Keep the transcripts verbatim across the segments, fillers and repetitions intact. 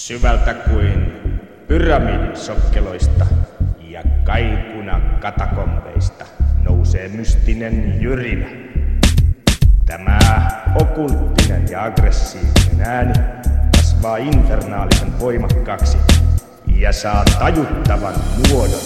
Syvältä kuin pyramidin sokkeloista ja kaikuna katakombeista nousee mystinen jyrinä. Tämä okkulttinen ja aggressiivinen ääni kasvaa infernaalisen voimakkaaksi ja saa tajuttavan muodon.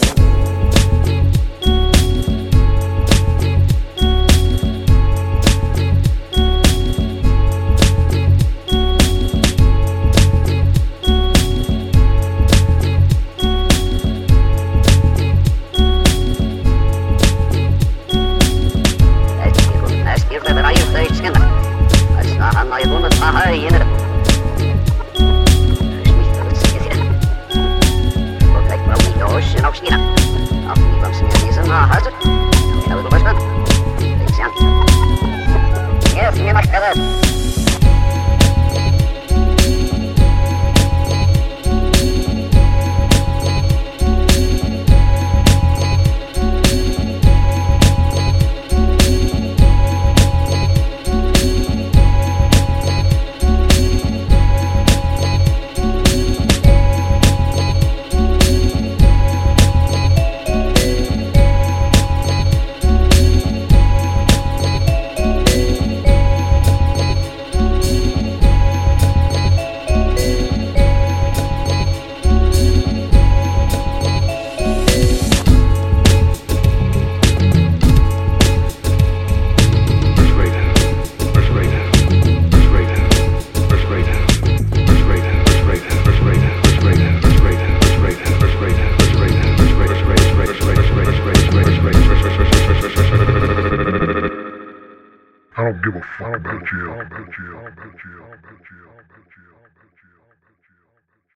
I don't give a fuck about you.